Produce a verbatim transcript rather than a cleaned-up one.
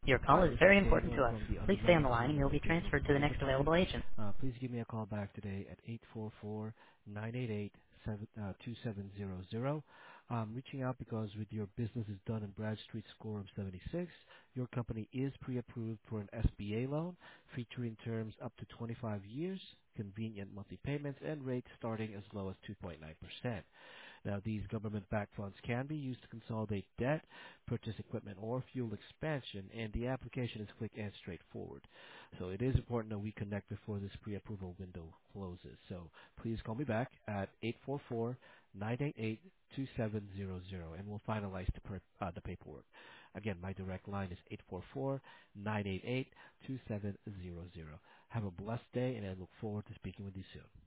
Your call Hi, is this is very important to Daniel us. from the Please stay on Underwriting the line and you'll Remember be Business transferred to the next Incorporated line. available agent. Uh, please give me a call back today at eight four four, nine eight eight, two seven zero zero. I'm reaching out because with your business is done in Bradstreet Score of seventy-six, your company is pre-approved for an S B A loan featuring terms up to twenty-five years, convenient monthly payments, and rates starting as low as two point nine percent. Now, these government-backed funds can be used to consolidate debt, purchase equipment, or fuel expansion, and the application is quick and straightforward. So it is important that we connect before this pre-approval window closes. So please call me back at eight four four, nine eight eight, two seven zero zero, and we'll finalize the, per, uh, the paperwork. Again, my direct line is eight four four, nine eight eight, two seven zero zero. Have a blessed day, and I look forward to speaking with you soon.